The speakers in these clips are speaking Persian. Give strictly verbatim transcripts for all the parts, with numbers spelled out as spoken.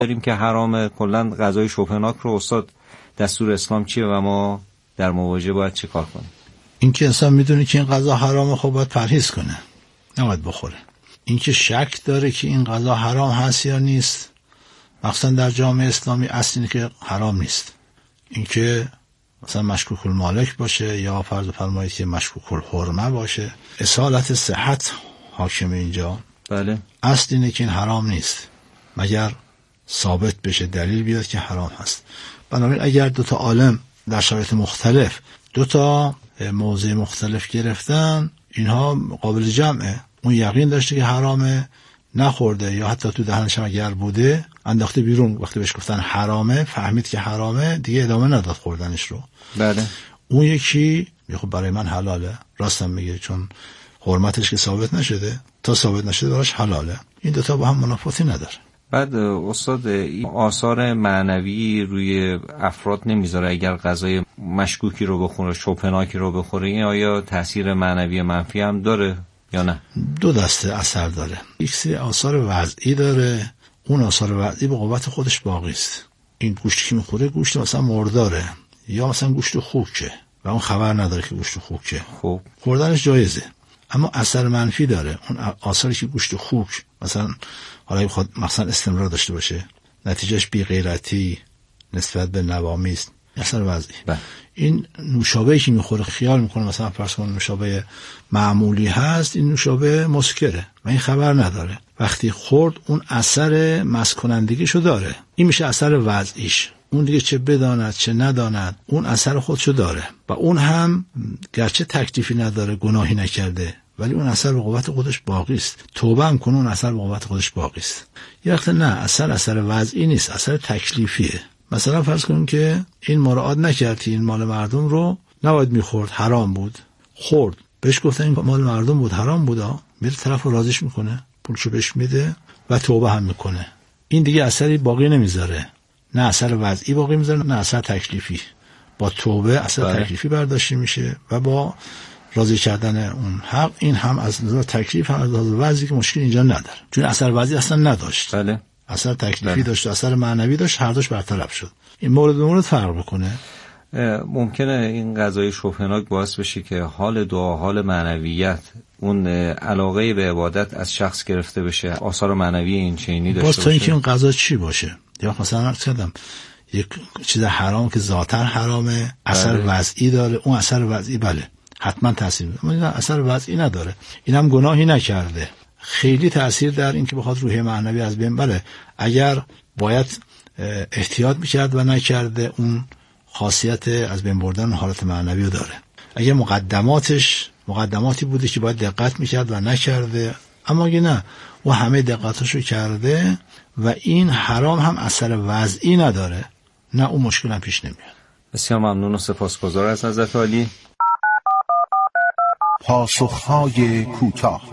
داریم که حرام. کلا غذای شوفناک رو استاد دستور اسلام چیه و ما در مواجهه باید چه کار کنیم؟ این که انسان میدونه که این غذا حرامه خب باید پرهیز کنه، نباید بخوره. این که شک داره که این غذا حرام هست یا نیست، مخصوصا در جامعه اسلامی اصل اینه که حرام نیست. این که مثلا مشکوک المالک باشه یا فرض فرمایید که مشکوک الحرمه باشه، اصالت صحت حاکم اینجا. بله. اصل اینه که این حرام نیست مگر ثابت بشه، دلیل بیاد که حرام هست. بنابراین اگر دو تا عالم در شرایط مختلف دو تا موضع مختلف گرفتن، اینها قابل جمعه. اون یقین داشته که حرامه، نخورده، یا حتی تو دهنش هم اگر بوده انداخته بیرون، وقتی بهش گفتن حرامه فهمید که حرامه، دیگه ادامه نداد خوردنش رو. بله. اون یکی خب برای من حلاله، راستم میگه، چون حرمتش که ثابت نشده، تا ثابت نشده براش حلاله. این دوتا با هم منافاتی نداره. بعد استاد این آثار معنوی روی افراد نمیذاره اگر غذای مشکوکی رو بخوره، شوپناکی رو بخوره، این آیا تاثیر معنوی منفی هم داره یا نه؟ دو دسته اثر داره. یک سری آثار وضعی داره، اون آثار وضعی به قوت خودش باقی است. این گوشتی که میخوره گوشت مثلا مرداره یا مثلا گوشت خوکه و اون خبر نداره که گوشت خوکه، خب خوردنش جایزه. اما اثر منفی داره. اون آثاری که گوشت خوک مثلا حالا بخواد مثلا استمرار داشته باشه، نتیجهش بی غیرتی نسبت به نوامی است، اثر وضعی. این نوشابه‌ای که میخوره خیال میکنه مثلا فرض کن نوشابه معمولی هست، این نوشابه مسکره و این خبر نداره. وقتی خورد اون اثر مست کنندگیشو داره، این میشه اثر وضعیش. اون دیگه چه بداند چه نداند اون اثر خودشو داره و اون هم گرچه تکلیفی نداره، گناهی نکرده، ولی اون اثر به قوت خودش باقی است. توبه هم کنه اون اثر به قوت خودش باقی است. یه وقت نه، اثر اثر وضعی نیست، اثر تکلیفیه. مثلا فرض کنیم که این مراعات نکردی، این مال مردم رو نباید میخورد، حرام بود، خورد، بهش گفتن این مال مردم بود، حرام بودا، میره طرف رو راضیش میکنه، پولشو بهش میده و توبه هم میکنه. این دیگه اثری باقی نمیذاره، نه اثر وضعی باقی میذاره نه اثر تکلیفی. با توبه اثر بله. تکلیفی برداشته میشه و با راضی کردن اون حق، این هم از نظر تکلیف هم از نظر وضعی که مشکل اینجا نداره، چون اثر وضعی اصلا نداشت. بله. اثر تکلیفی بله. داشت، اثر معنوی داشت، هر دوش برطرف شد. این مورد به مورد فرق بکنه. ممکنه این غذای شوفناک باعث بشه که حال دعا، حال معنویت، اون علاقه به عبادت از شخص گرفته بشه، آثار معنوی این چینی داشته باشه. باز تا اینکه اون غذا چی باشه، یا مثلا چندم یک چیز حرام که ذاتاً حرامه، اثر بله. وضعی داره، اون اثر وضعی بله حتما تاثیر میذاره، اما این اثر وضعی نداره، اینم گناهی نکرده، خیلی تاثیر در این که بخواد روح معنوی از بین بره. اگر باید احتیاط میکرد و نکرده، اون خاصیت از بین بردن حالت معنوی رو داره. اگر مقدماتش مقدماتی بوده که باید دقت میکرد و نکرده، اما اگه نه و همه دقتاشو کرده و این حرام هم اثر وضعی نداره، نه اون مشکل هم پیش نمیاد. بسیار ممنون و سپاسگزار از حضرت عالی. پاسخهای کوتاه.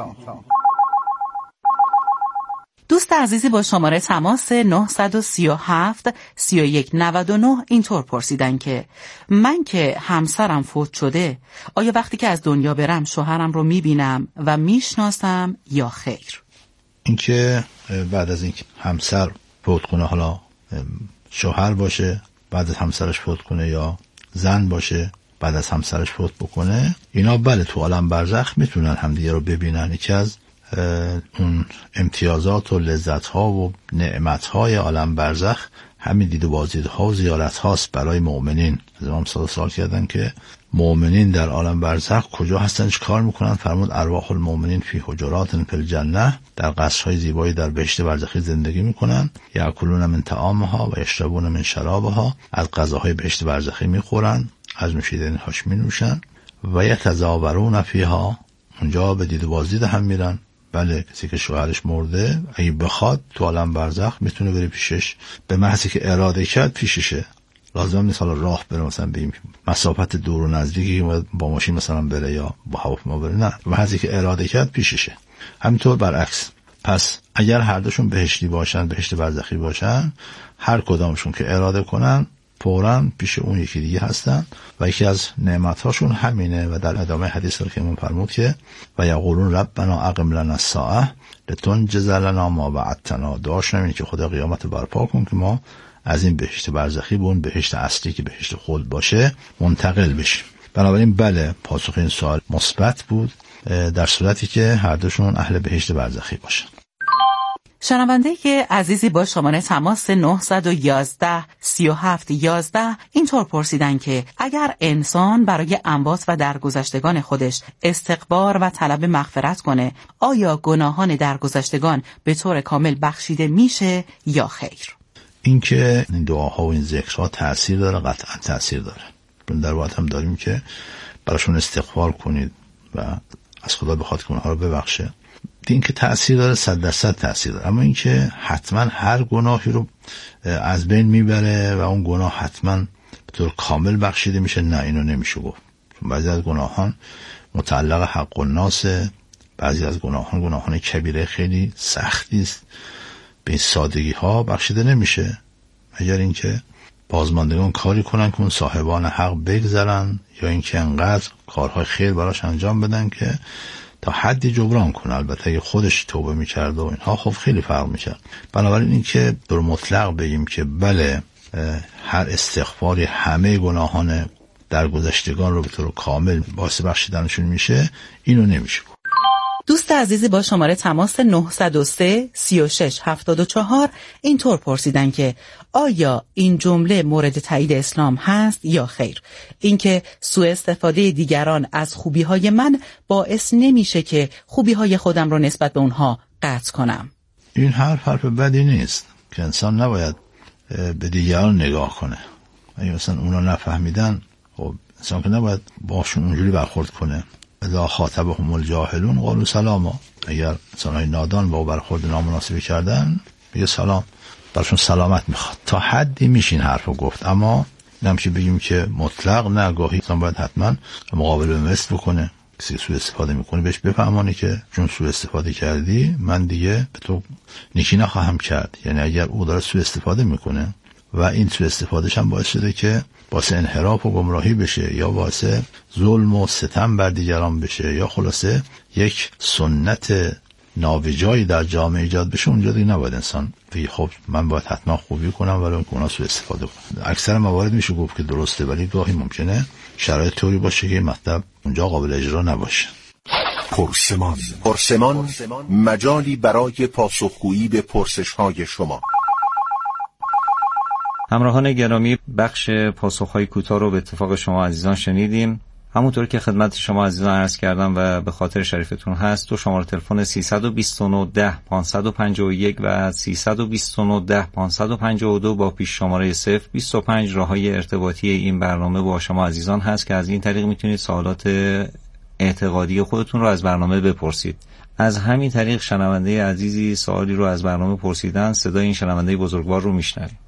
دوست عزیزی با شماره تماس نه سه هفت سه یک نه نه اینطور پرسیدن که من که همسرم فوت شده، آیا وقتی که از دنیا برم شوهرم رو میبینم و میشناسم یا خیر؟ این که بعد از اینکه همسر فوت کنه، حالا شوهر باشه بعد از همسرش فوت کنه یا زن باشه بعد از همسرش فوت بکنه، اینا بله تو عالم برزخ میتونن همدیگه رو ببینن. یکی از اون امتیازات و لذت‌ها و نعمت‌های عالم برزخ همین دید و بازدیدها و زیارت‌هاست برای مؤمنین. از امام صادق سوال کردن که مؤمنین در عالم برزخ کجا هستن، چه کار میکنن؟ فرمود ارواح المؤمنین فی حجرات فی الجنه، در قصرهای زیبایی در بهشت برزخی زندگی میکنن. یاکلون من طعامها و یشربون من شرابها، از غذاهای بهشت برزخی میخورن، از نوشیدنی‌هاش مینوشن. و یتزاورون فیها، اونجا به دید و بازدید هم میرن. بله کسی که شوهرش مرده اگه بخواد تو عالم برزخ میتونه بره پیشش، به محضی که اراده کرد پیششه. لازم نیست حالا راه بره مثلا به این مسافت دور و نزدیکی با ماشین مثلا بره یا با هواپیما بره، نه، به محضی که اراده کرد پیششه. همینطور برعکس. پس اگر هر دوشون بهشتی باشن، بهشت برزخی باشن، هر کدامشون که اراده کنن فوراً پیش اون یکی دیگه هستن و یکی از نعمت‌هاشون همینه و در ادامه حدیث رو که من فرمود که و یقولون ربنا اقم لنا الساعه لتنجز لنا ما وعدتنا، دعاشون اینه که خدا قیامت برپا کن که ما از این بهشت برزخی به اون بهشت اصلی که بهشت خلد باشه منتقل بشیم. بنابراین بله، پاسخ این سوال مثبت بود در صورتی که هر دوشون اهل بهشت برزخی باشن. شنونده که عزیزی با شماره تماس نه یک یک سه هفت یک یک اینطور پرسیدن که اگر انسان برای اموات و درگذشتگان خودش استغفار و طلب مغفرت کنه، آیا گناهان درگذشتگان به طور کامل بخشیده میشه یا خیر؟ این که این دعاها و این ذکرها تأثیر داره، قطعا تأثیر داره. در واقع هم داریم که براشون استغفار کنید و از خدا بخواد که اونها رو ببخشه. این که تأثیر داره، صد درصد تأثیر داره. اما این که حتما هر گناهی رو از بین میبره و اون گناه حتما به طور کامل بخشیده میشه، نه، اینو نمیشه گفت. بعضی از گناهان متعلق حق الناسه، بعضی از گناهان گناهان کبیره خیلی سختی است، به این سادگی ها بخشیده نمیشه مگر اینکه بازماندگان کاری کنن که اون صاحبان حق بگذرن یا اینکه انقدر کارهای خیر براش انجام بدن که تا حدی جبران کنه. البته اگه خودش توبه میکرد و اینها خب خیلی فرق میکرد. بنابراین این که در مطلق بگیم که بله هر استغفاری همه گناهان درگذشتگان رو به طور کامل باعث بخشیدنشون میشه، اینو نمیشه. دوست عزیزی با شماره تماس نه صفر سه سه شش هفت چهار اینطور پرسیدن که آیا این جمله مورد تایید اسلام هست یا خیر؟ اینکه سوء استفاده دیگران از خوبی‌های من باعث نمیشه که خوبی‌های خودم رو نسبت به اونها قطع کنم. این حرف حرف بدی نیست که انسان نباید به دیگران نگاه کنه. اگه مثلا اونا نفهمیدن، خب انسان که نباید باشون اونجوری برخورد کنه. اذا خاطبهم الجاهلون قالوا سلاما، اگر انسان‌های نادان با برخورد نامناسبی کردن بگه سلام، برشون سلامت میخواد. تا حدی میشین حرفو گفت، اما نمیشه بگیم که مطلق نه. گاهی انسان باید حتما مقابل به مثل بکنه. کسی سوء استفاده میکنه بهش بفهمانی که چون سوء استفاده کردی من دیگه به تو نیکی نخواهم کرد. یعنی اگر او داره سوء استفاده میکنه و این سوء استفادهش هم باعث شده که باعث انحراف و گمراهی بشه یا باعث ظلم و ستم بر دیگران بشه یا خلاصه یک سنت نابجایی در جامعه ایجاد بشه، اونجا دیگه نباید انسان بگه خب من باید حتما خوبی کنم ولی اون سوء استفاده کنم. اکثر موارد میشه گفت که درسته، ولی گاهی ممکنه شرایط طوری باشه که مطلب اونجا قابل اجرا نباشه. پرسمان پرسمان مجالی برای پاسخگویی به پرسش‌های شما. همراهان گرامی، بخش پاسخ‌های کوتاه رو به اتفاق شما عزیزان شنیدیم. همونطور که خدمت شما عزیزان عرض کردم و به خاطر شریفتون هست، تو شماره تلفن سیصد و بیست و نه ده پانصد و پنجاه و یک و سیصد و بیست و نه ده پانصد و پنجاه و دو با پیش شماره صفر بیست و پنج راههای ارتباطی این برنامه با شما عزیزان هست که از این طریق میتونید سوالات اعتقادی خودتون رو از برنامه بپرسید. از همین طریق شنونده عزیزی سوالی رو از برنامه پرسیدن، صدای این شنونده بزرگوار رو میشنویم.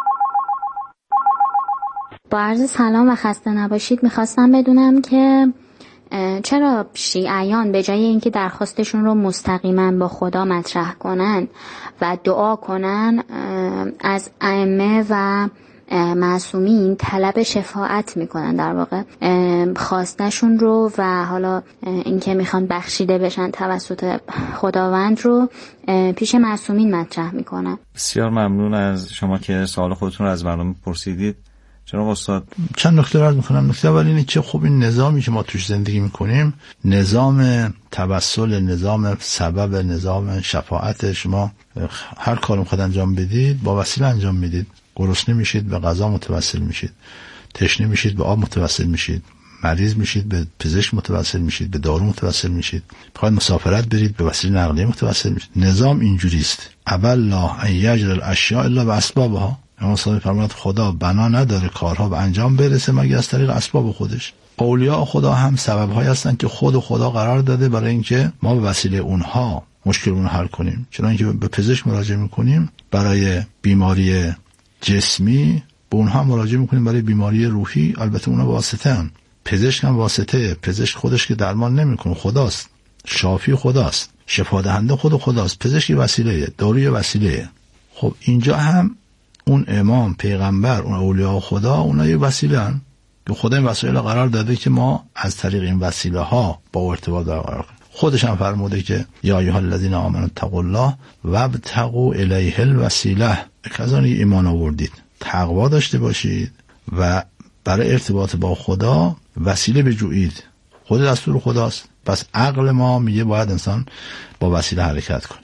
با عرض سلام و خسته نباشید، میخواستم بدونم که چرا شیعیان به جای اینکه درخواستشون رو مستقیما با خدا مطرح کنن و دعا کنن، از ائمه و معصومین طلب شفاعت میکنن، در واقع خواستشون رو و حالا اینکه میخوان بخشیده بشن توسط خداوند رو پیش معصومین مطرح میکنن. بسیار ممنون از شما که سوال خودتون رو از برنامه پرسیدید. جناب استاد، چند نکته رو عرض می‌کنم. نکته اول اینه که خب این نظامی که ما توش زندگی می‌کنیم، نظام توسل، نظام سبب، نظام شفاعت، شما هر کاری می‌خواید انجام بدید با وسیله انجام میدید. گرسنه میشید به غذا متوسل میشید، تشنه میشید به آب متوسل میشید، مریض میشید به پزشک متوسل میشید، به دارو متوسل میشید، می‌خواید مسافرت برید به وسیله نقلیه متوسل میشید. نظام اینجوری است. اول لا ان یجعل الاشیاء الا باسبابها. امام صادق فرمود خدا بنا نداره کارها به انجام برسه مگر از طریق اسباب خودش. اولیاء خدا هم سبب‌هایی هستن که خود خدا قرار داده برای اینکه ما به وسیله اونها مشکلمون حل کنیم. چنانکه به پزشک مراجعه می‌کنیم برای بیماری جسمی، به اونها مراجعه می‌کنیم برای بیماری روحی. البته اونها واسطه‌ان، پزشک هم واسطه. پزشک خودش که درمان نمی‌کنه، خداست، شافی خداست، شفا دهنده خود خداست. پزشک وسیله، داروی وسیله. خب اینجا هم اون امام، پیغمبر، اون اولیاء خدا، اونا یه وسیله هن که خدا این وسایل قرار داده که ما از طریق این وسیله ها با ارتباط برقرار کنیم. خودش هم فرموده که یا ایها الذین آمنوا اتقوا الله وابتغوا الیه الوسیله، کسانی ایمان آوردید تقوا داشته باشید و برای ارتباط با خدا وسیله بجویید. خود دستور خداست. پس عقل ما میگه باید انسان با وسیله حرکت کنه،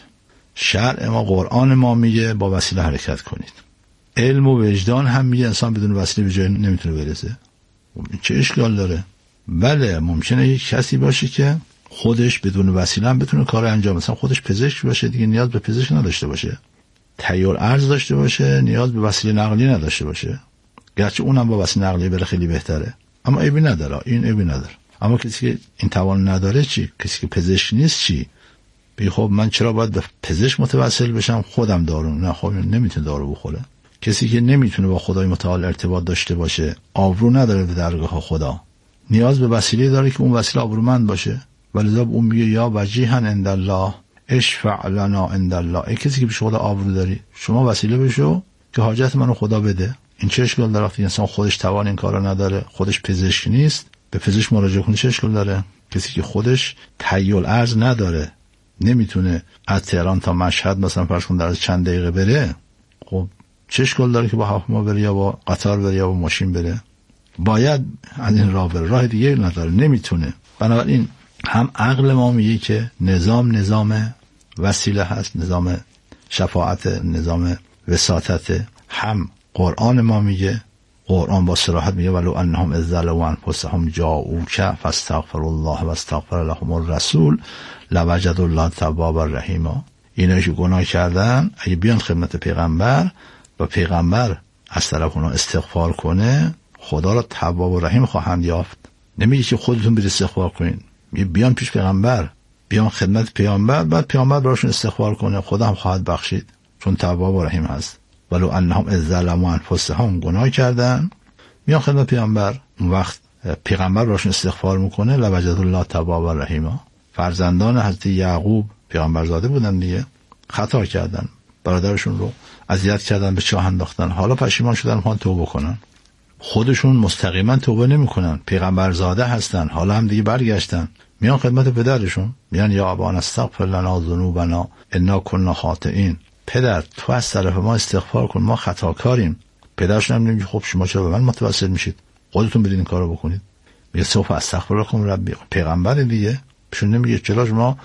شرع ما، قرآن ما میگه با وسیله حرکت کنید، علم و وجدان هم میگه انسان بدون وسیله به جای نمیتونه برسه. چه اشکال داره؟ بله ممکنه یک کسی باشه که خودش بدون وسیله هم بتونه کار انجام، مثلا خودش پزشک باشه دیگه نیاز به پزشک نداشته باشه، تهیه ارز داشته باشه نیاز به وسیله نقلیه نداشته باشه، گرچه اونم با وسیله نقلیه بره خیلی بهتره، اما عیبی نداره، این عیبی نداره. اما کسی که این توان نداره چی؟ کسی که پزشک نیست چی؟ بگی خب من چرا باید به پزشک متوسل بشم؟ خودم دارو، نه خب نمیتونه دارو بخوره. کسی که نمیتونه با خدای متعال ارتباط داشته باشه، آبرو نداره به درگاه خدا، نیاز به وسیله داره که اون وسیله آبرومند باشه. ولذا اون میگه یا وجیها عند الله اشفع لنا عند الله. ای کسی که به خدا آبرو داری، شما وسیله بشو که حاجت منو خدا بده. این چه اشکال داره؟ وقتی انسان خودش توان این کارو نداره، خودش پزشک نیست، به پزشک مراجعه کنه چه اشکال داره؟ کسی که خودش تهیه ارز نداره، نمیتونه از تهران تا مشهد مثلا فرض کن در چند دقیقه بره، خب چه اشکال داره که با هواپیما بره یا با قطار بره یا با ماشین بره؟ باید از این راه بره، راه دیگه نداره، نمیتونه. بنابراین هم عقل ما میگه که نظام نظام وسیله هست، نظام شفاعت، نظام وساطت، هم قرآن ما میگه، قرآن با صراحت میگه ولو انهم اذ ظلموا انفسهم جاءوک فاستغفروا الله واستغفر لهم الرسول لوجدوا الله توابا رحیما. اینایی که گناه کردن اگه بیان خدمت پیغمبر و پیغمبر از طرف اونا استغفار کنه، خدا را تواب و رحیم خواهند یافت. نمیگه که خودتون برید استغفار کنین، میگه بیان پیش پیغمبر، بیان خدمت پیغمبر، بعد پیغمبر براشون استغفار کنه، خدا هم خواهد بخشید چون تواب و رحیم هست. ولو انهم اذ ظلموا انفسهم، گناه کردن، میان خدمت پیغمبر، اون وقت پیغمبر براشون استغفار میکنه لوجدوا الله تواب و رحیما. فرزندان حضرت یعقوب پیغمبرزاده بودن دیگه، خطا کردن، برادرشون رو اذیت کردن، به چاه انداختن، حالا پشیمان شدن، میخوان توبه کنن، خودشون مستقیما توبه نمیکنن، پیغمبرزاده هستن، حالا هم دیگه برگشتن، میان خدمت پدرشون، میان یا ابانا استغفر لنا ذنوبنا انا كنا خاطئین، پدر تو از طرف ما استغفار کن، ما خطاکاریم. پدرشون هم نمیگه خب شما چرا به من متوسل میشید، خودتون برید این کارو بکنید، میگه سوف استغفر لكم ربی. پیغمبر دیگه بهشون نمیگه چرا شما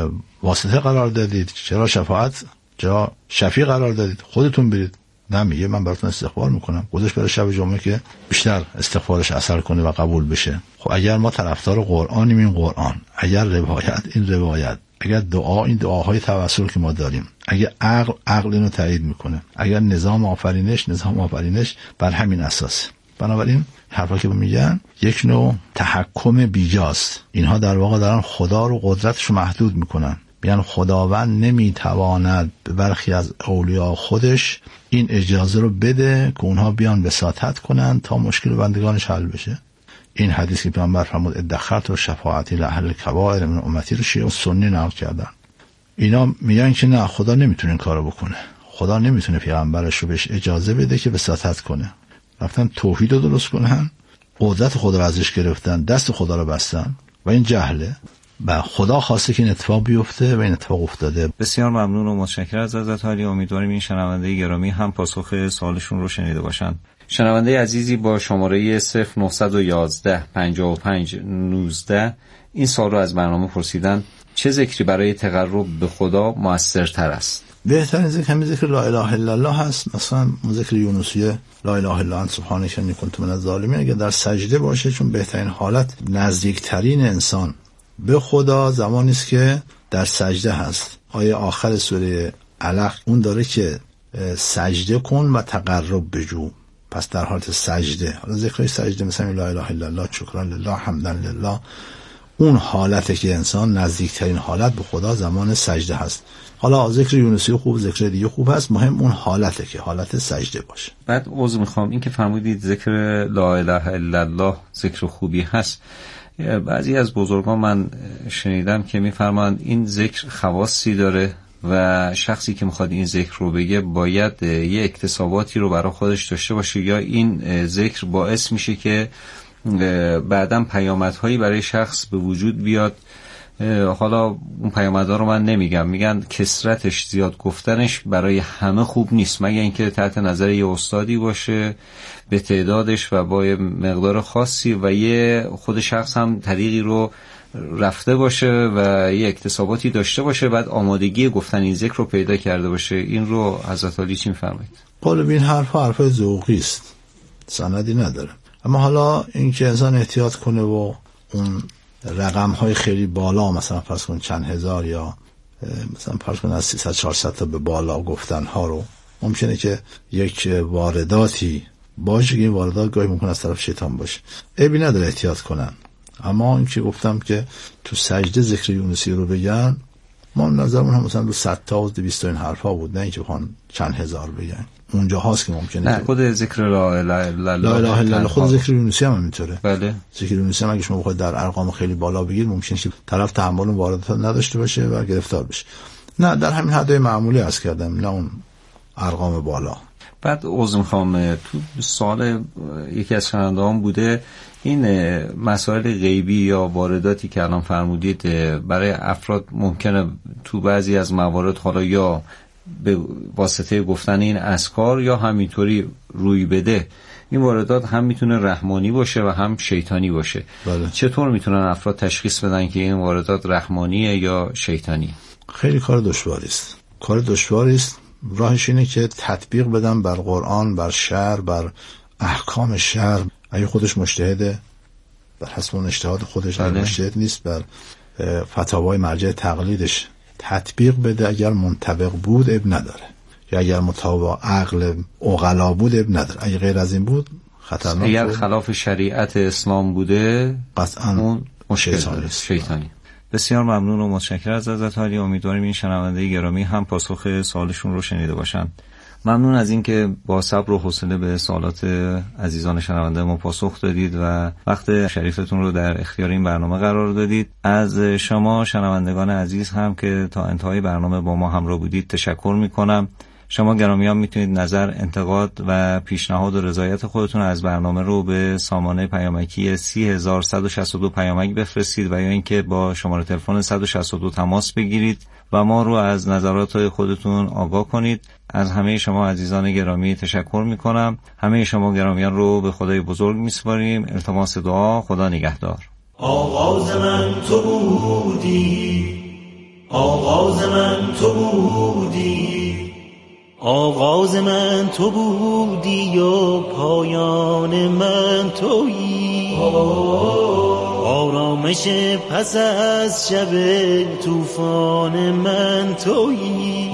واسطه قرار دادید، چرا شفاعت، چرا شفیع قرار دادید، خودتون برید. نه، میگه من براتون استغفار میکنم، گذاشت برای شب جمعه که بیشتر استغفارش اثر کنه و قبول بشه. خب اگر ما طرفدار قرآنیم این قرآن، اگر روایت این روایت، اگر دعا این دعاهای توسل که ما داریم، اگر عقل عقل اینو تایید میکنه، اگر نظام آفرینش نظام آفرینش بر همین اساس. بنابراین حرفا که میگن یک نوع تحکم بیجاست. اینها در واقع دارن خدا رو قدرتش رو محدود میکنن، میگن خداوند نمیتواند به برخی از اولیاء خودش این اجازه رو بده که اونها بیان وساطت کنن تا مشکل بندگانش حل بشه. این حدیث که پیامبر فرمود ادخرت و شفاعتی لأهل الکبائر من امتی رو شیعه و سنی نقل کردن. اینا میگن که نه، خدا نمیتونه این کارو بکنه، خدا نمیتونه پیغمبرش رو بهش اجازه بده که وساطت کنه. رفتن توحید رو درست کنن، قدرت خدا رو ازش گرفتن، دست خدا رو بستن و این جهله. و خدا خواسته که این اتفاق بیفته و این اتفاق افتاده. بسیار ممنون و متشکرم از حضرت عالی. امیدواریم این شنونده گرامی هم پاسخ سوالشون رو شنیده باشن. شنونده عزیزی با شماره صفر نه یک یک پنجاه و پنج نوزده این سوال رو از برنامه پرسیدن: چه ذکری برای تقرب به خدا مؤثرتر است؟ بهترین ذکر همین ذکر لا اله الا الله هست. مثلا ذکر یونسیه لا اله الا انت سبحانک انی کنت من الظالمین اگه در سجده باشه، چون بهترین حالت نزدیکترین انسان به خدا زمانی است که در سجده هست. آیه آخر سوره علق اون داره که سجده کن و تقرب بجو. پس در حالت سجده، حالا ذکرای سجده مثلا لا اله الا الله، شکران لله، حمدا لله، اون حالته که انسان نزدیکترین حالت به خدا زمان سجده هست. حالا ذکر یونسی خوب، ذکر دیگه خوب هست، مهم اون حالته که حالت سجده باشه. بعد عذر میخوام، این که فرمودید ذکر لا اله الا الله ذکر خوبی هست، بعضی از بزرگان من شنیدم که میفرمایند این ذکر خواصی داره و شخصی که میخواد این ذکر رو بگه باید یه اکتساباتی رو برای خودش داشته باشه، یا این ذکر باعث میشه که بعداً پیامدهایی برای شخص به وجود بیاد. حالا اون پیامدها رو من نمیگم، میگن کثرتش، زیاد گفتنش برای همه خوب نیست، مگر اینکه تحت نظر یه استادی باشه به تعدادش و با یه مقدار خاصی و یه خود شخص هم طریقی رو رفته باشه و یه اکتساباتی داشته باشه، بعد آمادگی گفتن این ذکر رو پیدا کرده باشه. این رو حضرت علی چی می‌فرمایید؟ قالب این حرف حرف ذوقی است، سندی نداره. اما حالا اینکه انسان احتیاط کنه و اون رقم های خیلی بالا، مثلا فرض کن چند هزار یا مثلا فرض کن از سیصد چهارصد تا به بالا گفتن ها رو، ممکنه که یک وارداتی باشه که این واردات گاهی ممکن از طرف شیطان باشه، عیبی نداره احتیاط کنن. اما این که گفتم که تو سجده ذکر یونسی رو بگن، ما نظرمون هم مثلا رو صد تا و دویست تا این حرفا بود، نه اینکه بخوان چند هزار بگن. اونجا هاست که ممکنه نه خود ذکر لا اله الا الله، لا اله الا الله خود ذکر یونسی هم همینطوره. بله ذکر یونسی هم اگه شما بخواید در ارقام خیلی بالا بگید، ممکنه که طرف تحمل واردات نداشته باشه و گرفتار بشه. نه در همین حدای معمولی عرض کردم، نه اون ارقام بالا. بعد عذر می‌خوام، تو سوال یکی از شنونده‌هام بوده این مسائل غیبی یا وارداتی که الان فرمودید برای افراد ممکنه تو بعضی از موارد حالا یا به واسطه گفتن این اذکار یا همینطوری روی بده، این واردات هم میتونه رحمانی باشه و هم شیطانی باشه. بله. چطور میتونن افراد تشخیص بدن که این واردات رحمانیه یا شیطانی؟ خیلی کار دشواری است. کار دشواری است. راهش اینه که تطبیق بدن بر قرآن، بر شرع، بر احکام شرع. اگه خودش مجتهده بر حسب اون اجتهاد خودش، اگه مجتهد نیست بر فتاوای مرجع تقلیدش تطبیق بده. اگر منطبق بود اب نداره، یا اگر مطابق عقل عقلا بود اب نداره. اگه غیر از این بود خطرناک. اگر خلاف شریعت اسلام بوده قطعا اون مشکل شیطانی. بسیار ممنون و متشکرم از حضرت علی. امیدواریم این شنونده گرامی هم پاسخ سوالشون رو شنیده باشن. ممنون از اینکه با صبر و حوصله به سوالات عزیزان شنونده ما پاسخ دادید و وقت شریفتون رو در اختیار این برنامه قرار دادید. از شما شنوندگان عزیز هم که تا انتهای برنامه با ما همراه بودید تشکر میکنم. شما گرامیان میتونید نظر، انتقاد و پیشنهاد و رضایت خودتون از برنامه رو به سامانه پیامکی سی هزار صد و شصت و دو پیامک بفرستید و یا اینکه با شماره تلفن صد و شصت و دو تماس بگیرید و ما رو از نظرات خودتون آگاه کنید. از همه شما عزیزان گرامی تشکر میکنم. همه شما گرامیان رو به خدای بزرگ میسپاریم. التماس دعا. خدا نگهدار. آغاز من تو بودی، آغاز من تو بودی، آغاز من تو بودی و پایان من تویی. آرامش پس از شب طوفان من تویی.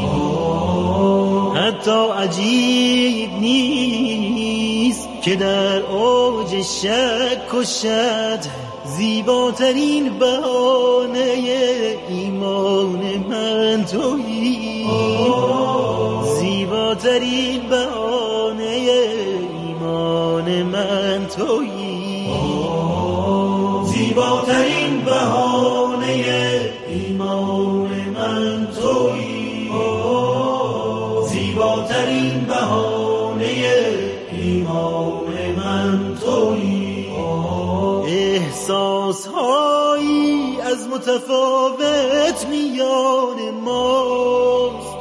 حتی عجیب نیست که در اوج شک و شد زیباترین بهانه ایمان من تویی. زیباترین بهانه ایمان من تویی. زیباترین بهانه ایمان من تویی. زیباترین بهانه ایمان من تویی. احساس هایی از متفاوت میان ماست.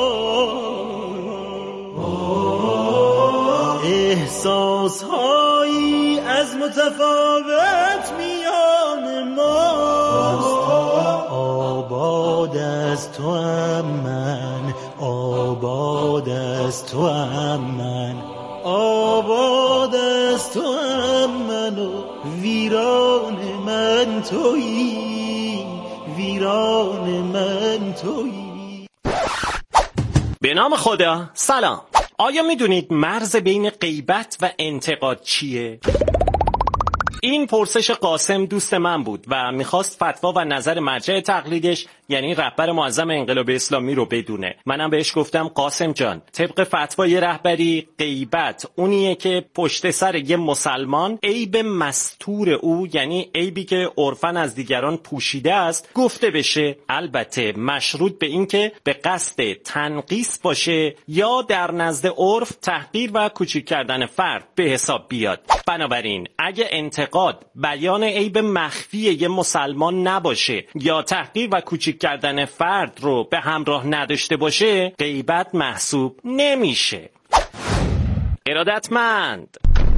احساس هایی از متفاوت میان ماست. آباد از تو ام من، آباد از تو ام من، آباد از تو ام من و ویران من تویی. ویران من تویی. به نام خدا. سلام. آیا میدونید مرز بین غیبت و انتقاد چیه؟ این پرسش قاسم دوست من بود و میخواست فتوا و نظر مرجع تقلیدش یعنی رهبر معظم انقلاب اسلامی رو بدونه. منم بهش گفتم قاسم جان، طبق فتوای رهبری غیبت اونیه که پشت سر یه مسلمان عیب مستور او یعنی عیبی که عرفاً از دیگران پوشیده است گفته بشه، البته مشروط به این که به قصد تنقیص باشه یا در نزد عرف تحقیر و کوچیک کردن فرد به حساب بیاد. بنابراین اگه انتقاد بیان عیب مخفی یه مسلمان نباشه یا تحقیر و کوچیک کردن فرد رو به همراه نداشته باشه غیبت محسوب نمیشه. ارادتمند.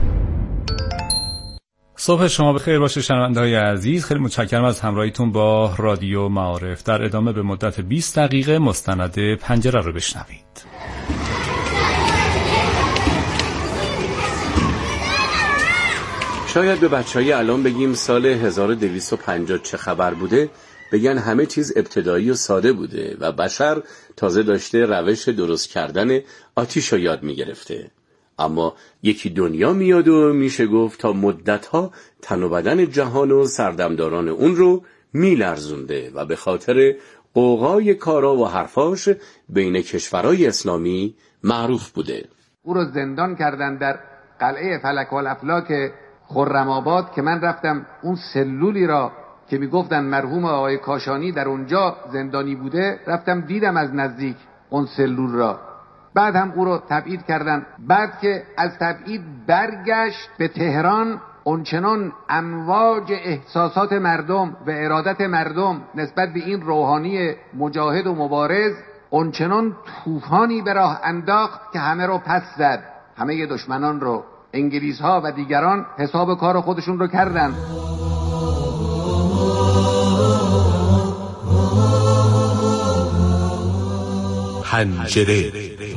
صبح شما بخیر باشه شنونده‌های عزیز، خیلی متشکرم از همراهیتون با رادیو معارف. در ادامه به مدت بیست دقیقه مستند پنجره رو بشنوید. شاید به بچه‌های الان بگیم سال هزار و دویست و پنجاه چه خبر بوده، بگن همه چیز ابتدایی و ساده بوده و بشر تازه داشته روش درست کردن آتیش رو یاد می‌گرفته. اما یکی دنیا میاد و میشه گفت تا مدت‌ها تن و بدن جهان و سردمداران اون رو میلرزونده و به خاطر قوقای کارا و حرفاش بین کشورهای اسلامی معروف بوده. او رو زندان کردن در قلعه فلک و الافلاک خرم آباد که من رفتم اون سلولی را که میگفتن مرحوم آقای کاشانی در اونجا زندانی بوده رفتم دیدم از نزدیک اون سلول را. بعد هم او رو تبعید کردن. بعد که از تبعید برگشت به تهران اونچنان امواج احساسات مردم و ارادت مردم نسبت به این روحانی مجاهد و مبارز اونچنان طوفانی به راه انداخت که همه رو پس زد. همه دشمنان رو انگلیس ها و دیگران حساب کار خودشون رو کردن. پنجره.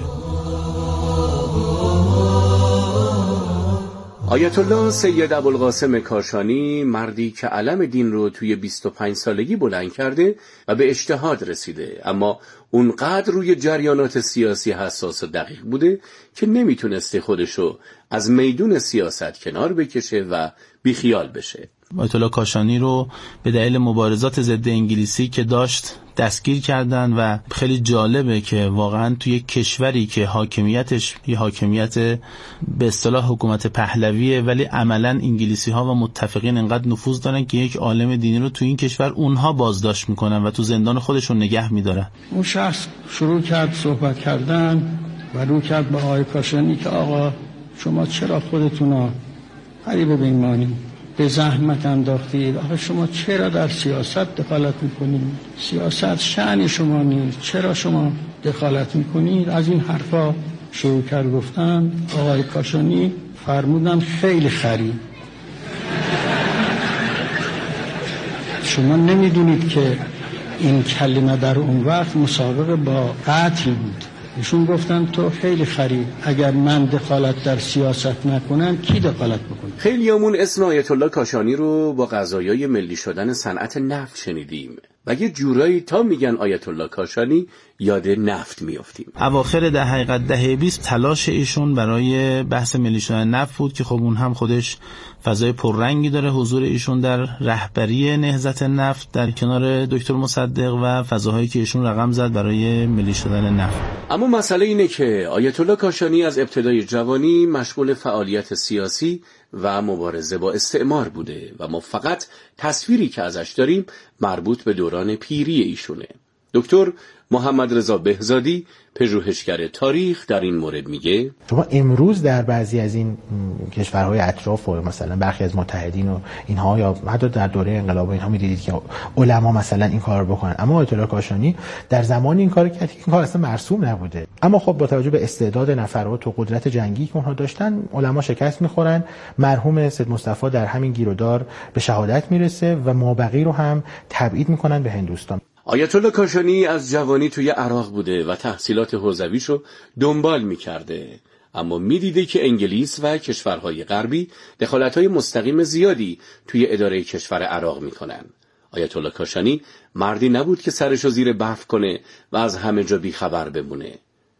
آیت الله سید ابوالقاسم کاشانی، مردی که علم دین رو توی بیست و پنج سالگی بلند کرده و به اجتهاد رسیده، اما اونقدر روی جریانات سیاسی حساس و دقیق بوده که نمیتونسته خودشو از میدون سیاست کنار بکشه و بیخیال بشه. آیت الله کاشانی رو به دلیل مبارزات ضد انگلیسی که داشت دستگیر کردن و خیلی جالبه که واقعا توی کشوری که حاکمیتش یه حاکمیت به اصطلاح حکومت پهلویه ولی عملاً انگلیسی ها و متفقین انقدر نفوذ دارن که یک عالم دینی رو توی این کشور اونها بازداشت میکنن و تو زندان خودشون نگه میدارن. اون شخص شروع کرد صحبت کردن و رو کرد به آقای کاشانی که آقا شما چرا خودتون رو غریبه بینمانی به زحمت انداختید؟ آخه شما چرا در سیاست دخالت میکنید؟ سیاست شأن شما نیست، چرا شما دخالت میکنید؟ از این حرفا شروع کرد گفتن. آقای کاشانی فرمودن خیلی خری. شما نمیدونید که این کلمه در اون وقت مسابقه با قتل بود. ایشون گفتن تو خیلی خری، اگر من دخالت در سیاست نکنم کی دخالت بکنه؟ خیلیامون اسم آیت الله کاشانی رو با قضایای ملی شدن صنعت نفت شنیدیم و یه جورایی تا میگن آیت الله کاشانی یاد نفت میافتیم. اواخر ده حقیقت دهه بیست تلاش ایشون برای بحث ملی شدن نفت بود که خب اون هم خودش فضای پررنگی داره. حضور ایشون در رهبری نهضت نفت در کنار دکتر مصدق و فضاهایی که ایشون رقم زد برای ملی شدن نفت. اما مسئله اینه که آیت الله کاشانی از ابتدای جوانی مشغول فعالیت سیاسی و مبارزه با استعمار بوده و ما فقط تصویری که ازش داریم مربوط به دوران پیری ایشونه. دکتر محمد رضا بهزادی، پژوهشگر تاریخ، در این مورد میگه شما امروز در بعضی از این کشورهای اطراف و مثلا برخی از متحدین و اینها یا حتی در دوره انقلاب اینها میدیدید که علما مثلا این کار بکنن، اما آیت الله کاشانی در زمان این کار کرد که این کار اصلا مرسوم نبوده. اما خب با توجه به استعداد نفرات و قدرت جنگی که اونها داشتن علما شکست میخورن. مرحوم سید مصطفی در همین گیرودار به شهادت میرسه و مابقی رو هم تبعید میکنن به هندوستان. آیت الله کاشانی از جوانی توی عراق بوده و تحصیلات حوزویشو دنبال میکرده، اما میدیده که انگلیس و کشورهای غربی دخالت‌های مستقیم زیادی توی اداره کشور عراق میکنن. آیت الله کاشانی مردی نبود که سرشو زیر برف کنه و از همه جا بی خبر بمونه.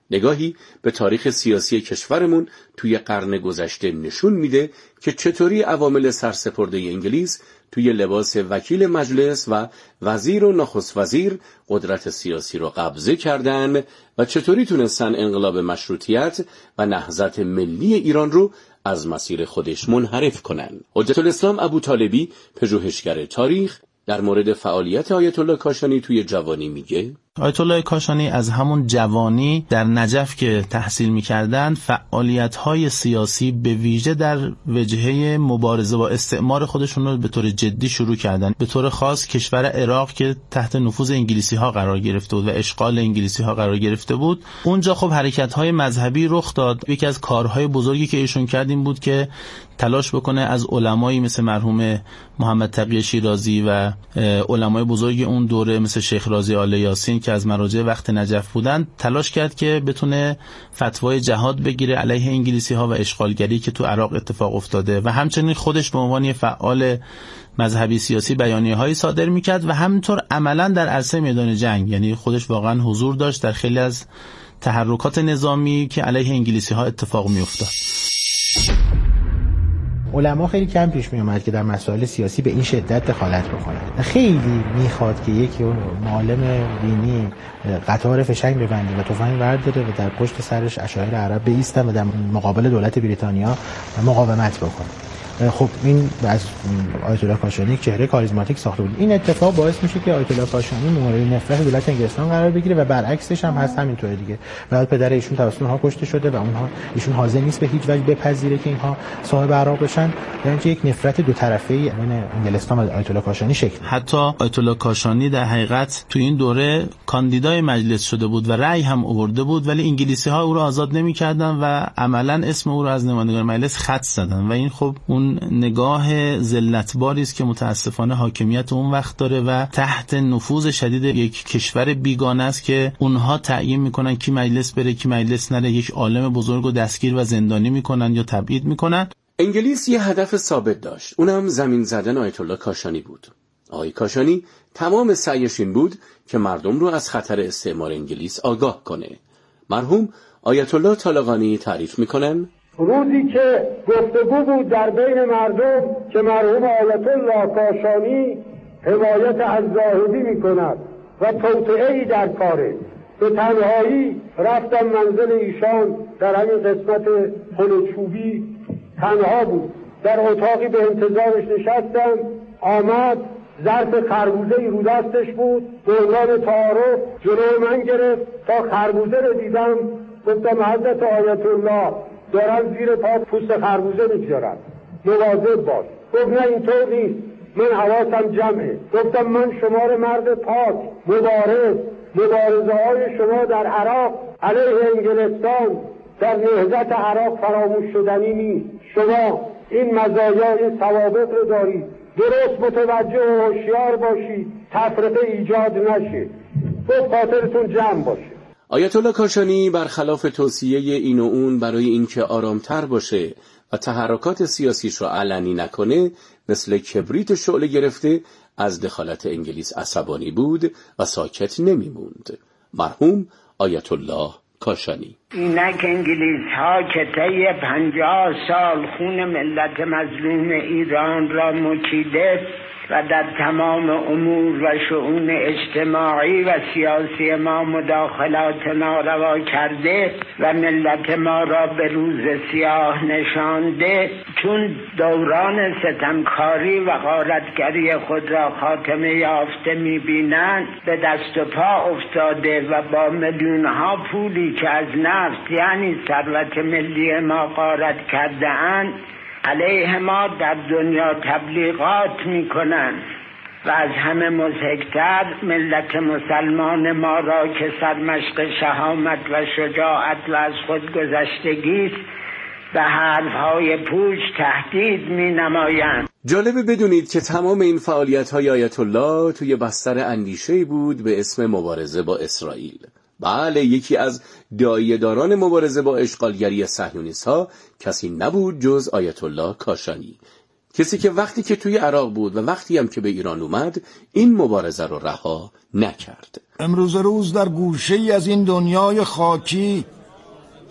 نگاهی به تاریخ سیاسی کشورمون توی قرن گذشته نشون میده که چطوری عوامل سرسپرده انگلیس توی لباس وکیل مجلس و وزیر و نخست وزیر قدرت سیاسی رو قبضه کردن و چطوری تونستن انقلاب مشروطیت و نهضت ملی ایران رو از مسیر خودش منحرف کنن. حجت الاسلام ابوطالبی، پژوهشگر تاریخ، در مورد فعالیت آیت الله کاشانی توی جوانی میگه آیت الله کاشانی از همون جوانی در نجف که تحصیل می‌کردند فعالیت‌های سیاسی به ویژه در وجهه مبارزه با استعمار خودشون رو به طور جدی شروع کردند. به طور خاص کشور عراق که تحت نفوذ انگلیسی‌ها قرار گرفته بود و اشغال انگلیسی‌ها قرار گرفته بود، اونجا خب حرکت‌های مذهبی رخ داد. یکی از کارهای بزرگی که ایشون کرد این بود که تلاش بکنه از علمایی مثل مرحوم محمد تقی شیرازی و علمای بزرگ اون دوره مثل شیخ رازی آل یاسین که از مراجع وقت نجف بودن تلاش کرد که بتونه فتوای جهاد بگیره علیه انگلیسی ها و اشغالگری که تو عراق اتفاق افتاده و همچنین خودش به عنوان فعال مذهبی سیاسی بیانیه هایی صادر میکرد و همینطور عملا در عرصه میدان جنگ، یعنی خودش واقعا حضور داشت در خیلی از تحرکات نظامی که علیه انگلیسی ها اتفاق میافتاد. علما خیلی کم پیش می اومد که در مسائل سیاسی به این شدت دخالت بکنند. خیلی میخواد که یک معلم دینی قطار فشنگ ببنده و تفنگ برداره و در پشت سرش اشاعره عرب بایستن و در مقابل دولت بریتانیا مقاومت بکنه. خب این از آیت الله کاشانی چهره کاریزماتیک ساخته بود. این اتفاق باعث میشه که آیت الله کاشانی مورد نفرت دولت انگلستان قرار بگیره و برعکسش هم هست همینطوره دیگه. بعد پدر ایشون توسط اونها کشته شده و اونها ایشون حاضر نیست به هیچ وجه بپذیره که اینها صاحب عراق بشن. در اینجا یک نفرت دو طرفه‌ای بین انگلستان و آیت الله کاشانی شکل. حتی آیت الله کاشانی در حقیقت تو این دوره کاندیدای مجلس شده بود و رأی هم آورده بود، ولی انگلیسی‌ها او رو آزاد نمی‌کردن و عملاً اسم او رو از نمایندگان مجلس خط زدن و این خب اون نگاه ذلتباری است که متاسفانه حاکمیت اون وقت داره و تحت نفوذ شدید یک کشور بیگانه است که اونها تعیین میکنن کی مجلس بره کی مجلس نره، یک عالم بزرگ رو دستگیر و زندانی میکنن یا تبعید میکنن. انگلیس یه هدف ثابت داشت، اونم زمین زدن آیت الله کاشانی بود. آقای کاشانی تمام سعیش این بود که مردم رو از خطر استعمار انگلیس آگاه کنه. مرحوم آیت الله طالقانی تعریف میکنن روزی که گفتگو بود در بین مردم که مرحوم آیت الله کاشانی حمایت از زاهدی می کند و توطئه‌ای در کاره، به تنهایی رفتم منزل ایشان در همین قسمت پل چوبی، تنها بود، در اتاقی به انتظارش نشستم. آمد، ظرف خربوزه‌ای رو دستش بود، به عنوان تعارف جلوی من گرفت تا خربوزه رو دیدم. گفتم حضرت آیت الله دارن زیر پا پوست خربوزه میگذارن، مواظب باش. گفت نه اینطور نیست، من حواسم جمعه. گفتم من شما رو مرد پاک، مبارز، مبارزه های شما در عراق علیه انگلستان در نهضت عراق فراموش شدنی نیست. شما این مزایا این ثوابت رو دارید، درست متوجه و هوشیار باشید، تفرقه ایجاد نشه. گفت خاطرتون جمع باشه. آیت الله کاشانی برخلاف توصیه این و اون برای اینکه آرامتر باشه و تحرکات سیاسیش رو علنی نکنه، مثل کبریت شعله گرفته از دخالت انگلیس عصبانی بود و ساکت نمیموند. مرحوم آیت الله کاشانی اینک انگلیس ها که طی پنجاه سال خون ملت مظلوم ایران را مچیده و در تمام امور و شؤون اجتماعی و سیاسی ما مداخلات ناروا کرده و ملت ما را به روز سیاه نشانده، چون دوران ستمکاری و غارتگری خود را خاتمه یافته می‌بینند، به دست و پا افتاده و با میلیون‌ها پولی که از نفت یعنی ثروت ملی ما غارت کرده اند علیه ما در دنیا تبلیغات میکنند و از همه مضحک‌تر ملت مسلمان ما را که سرمشق شهامت و شجاعت و از خود گذشتگی است به حرفهای پوچ تهدید می‌نمایند. جالبه بدونید که تمام این فعالیت‌های آیت الله توی بستر اندیشه‌ای بود به اسم مبارزه با اسرائیل. بله، یکی از داعیه‌داران مبارزه با اشغالگری صهیونیست‌ها کسی نبود جز آیت الله کاشانی، کسی که وقتی که توی عراق بود و وقتی هم که به ایران اومد این مبارزه رو رها نکرد. امروز روز در گوشه‌ای از این دنیای خاکی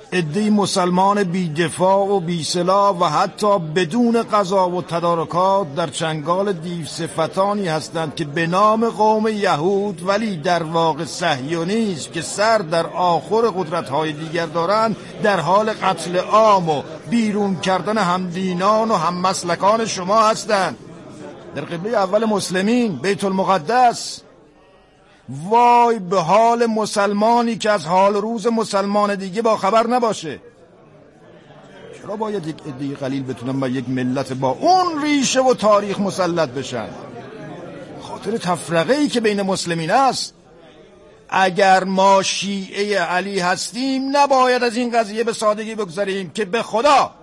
عده‌ای مسلمان بی دفاع و بی سلاح و حتی بدون غذا و تدارکات در چنگال دیوصفتانی هستند که به نام قوم یهود ولی در واقع صهیونیسم که سر در آخر قدرت‌های دیگر دارند در حال قتل عام و بیرون کردن همدینان و هممسلکان شما هستند. در قبله اول مسلمین بیت المقدس، وای به حال مسلمانی که از حال روز مسلمان دیگه با خبر نباشه. چرا باید یک عده قلیل بتونن با یک ملت با اون ریشه و تاریخ مسلط بشن؟ خاطر تفرقه‌ای که بین مسلمین است. اگر ما شیعه علی هستیم نباید از این قضیه به سادگی بگذاریم که به خدا